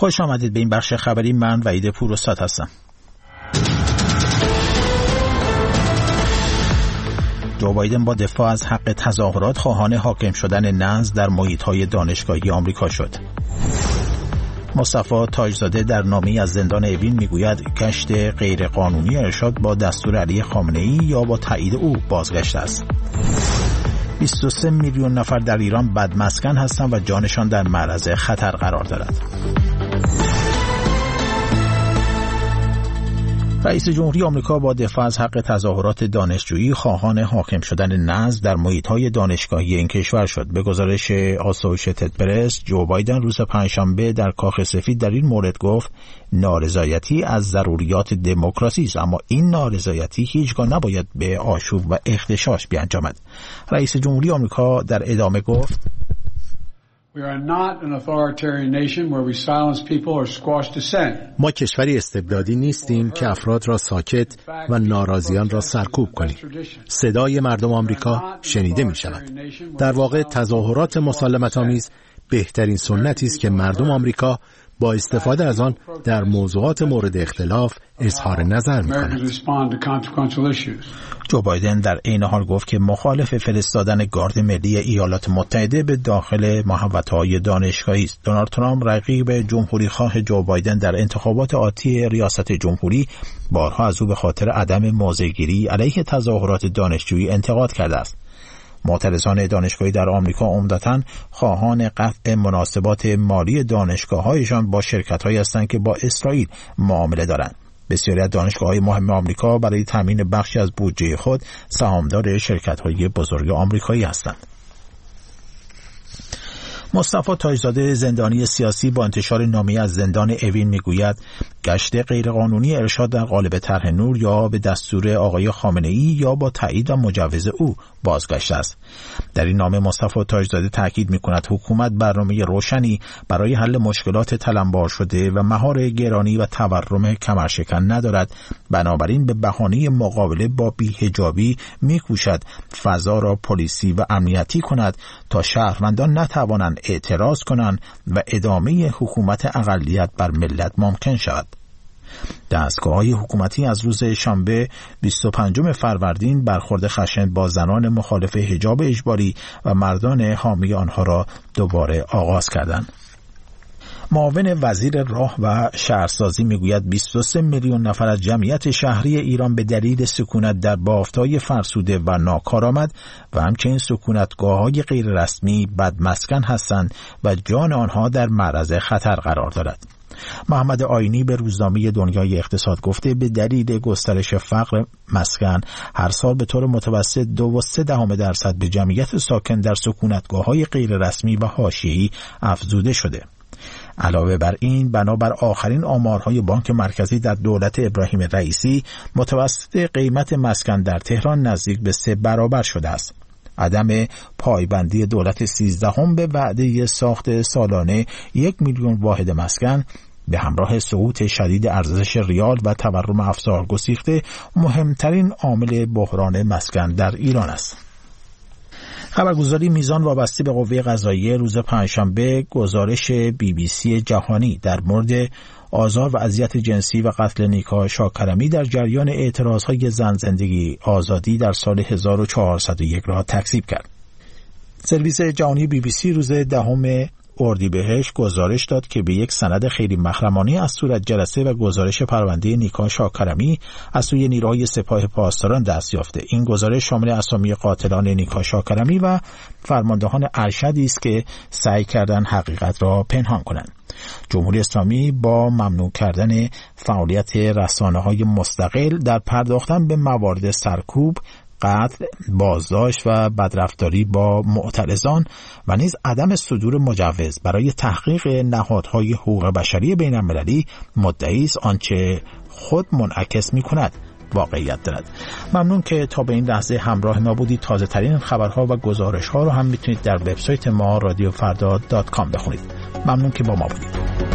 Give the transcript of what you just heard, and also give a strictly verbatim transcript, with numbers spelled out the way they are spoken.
خوش آمدید به این بخش خبری. من وحید پوراستاد هستم. جو بایدن با دفاع از حق تظاهرات خواهان حاکم شدن نسل در محیط‌های دانشگاهی آمریکا شد. مصطفی تاجزاده در نامه‌ای از زندان اوین میگوید گشت غیرقانونی ارشاد با دستور علی خامنه‌ای یا با تایید او بازگشت است. بیست و سه میلیون نفر در ایران بدمسکن هستند و جانشان در معرض خطر قرار دارد. رئیس جمهوری آمریکا با دفاع از حق تظاهرات دانشجویی خواهان حاکم شدن نسل در محیط‌های دانشگاهی این کشور شد. به گزارش آسوشیتد پرس، جو بایدن روز پنجشنبه در کاخ سفید در این مورد گفت نارضایتی از ضروریات دموکراسی است، اما این نارضایتی هیچگاه نباید به آشوب و اغتشاش بیانجامد. رئیس جمهوری آمریکا در ادامه گفت ما کشوری استبدادی نیستیم که افراد را ساکت و ناراضیان را سرکوب کنیم. صدای مردم آمریکا شنیده می شود. در واقع تظاهرات مسالمت‌آمیز بهترین سنتی است که مردم آمریکا با استفاده از آن در موضوعات مورد اختلاف اظهار نظر می‌کنند. جو بایدن در عین حال گفت که مخالف فرستادن گارد ملی ایالات متحده به داخل محوطه‌های دانشگاهی است. دونالد ترامپ رقیب جمهوری‌خواه جو بایدن در انتخابات آتی ریاست جمهوری بارها از او به خاطر عدم موضع‌گیری علیه تظاهرات دانشجویی انتقاد کرده است. معترضان دانشگاهی در آمریکا عمدتاً خواهان قطع مناسبات مالی دانشگاه‌هایشان با شرکت‌هایی هستند که با اسرائیل معامله دارند. بسیاری از دانشگاه‌های مهم آمریکا برای تامین بخشی از بودجه خود سهامدار شرکت‌های بزرگ آمریکایی هستند. مصطفی تاجزاده زندانی سیاسی با انتشار نامه‌ای از زندان اوین میگوید گشت غیرقانونی ارشاد در قالب طرح نور یا به دستور آقای خامنه‌ای یا با تایید و مجوز او بازگشت است. در این نامه مصطفی تاجزاده تاکید می‌کند حکومت برنامه روشنی برای حل مشکلات تلمبار شده و مهار گرانی و تورم کمرشکن ندارد، بنابراین به بهانه مقابله با بی‌حجابی می‌کوشد فضا را پلیسی و امنیتی کند تا شهروندان نتوانند اعتراض کنند و ادامه حکومت اقلیت بر ملت ممکن شود. دستگاه‌های حکومتی از روز شنبه بیست و پنجم فروردین برخورد خشن با زنان مخالف حجاب اجباری و مردان حامی آنها را دوباره آغاز کردند. معاون وزیر راه و شهرسازی میگوید بیست و سه میلیون نفر از جمعیت شهری ایران به دلیل سکونت در بافت‌های فرسوده و ناکارآمد و همچنین سکونتگاه‌های غیر رسمی بدمسکن هستند و جان آنها در معرض خطر قرار دارد. محمد آینی به روزنامه دنیای اقتصاد گفته به دلیل گسترش فقر مسکن هر سال به طور متوسط دو و سه دهم درصد به جمعیت ساکن در سکونتگاه‌های غیر رسمی و حاشیه‌ای افزوده شده. علاوه بر این، بنابر آخرین آمارهای بانک مرکزی در دولت ابراهیم رئیسی، متوسط قیمت مسکن در تهران نزدیک به سه برابر شده است. عدم پایبندی دولت سیزدهم به وعده ساخت سالانه یک میلیون واحد مسکن به همراه سقوط شدید ارزش ریال و تورم افزار گسیخته مهمترین عامل بحران مسکن در ایران است. خبرگزاری میزان وابسته به قوه قضاییه روز پنجشنبه گزارش بی بی سی جهانی در مورد آزار و اذیت جنسی و قتل نیکا شاکرمی در جریان اعتراضهای زن زندگی آزادی در سال هزار و چهارصد و یک را تکذیب کرد. سرویس جهانی بی بی سی روز دهم اردیبهشت گزارش داد که به یک سند خیلی مخرمانه از صورت جلسه و گزارش پرونده نیکا شاکرمی از سوی نیروهای سپاه پاسداران دست یافته. این گزارش شامل اسامی قاتلان نیکا شاکرمی و فرماندهان ارشدی است که سعی کردند حقیقت را پنهان کنند. جمهوری اسلامی با ممنوع کردن فعالیت رسانه‌های مستقل در پرداختن به موارد سرکوب، قتل، بازداشت و بدرفتاری با معترضان و نیز عدم صدور مجوز برای تحقیق نهادهای حقوق بشری بین المللی مدعی است آنچه خود منعکس می‌کند واقعیت دارد. ممنون که تا به این لحظه همراه ما بودید. تازه ترین خبرها و گزارش‌ها رو هم میتونید در وبسایت ما رادیو فردا دات کام بخونید. ممنون که با ما بودید.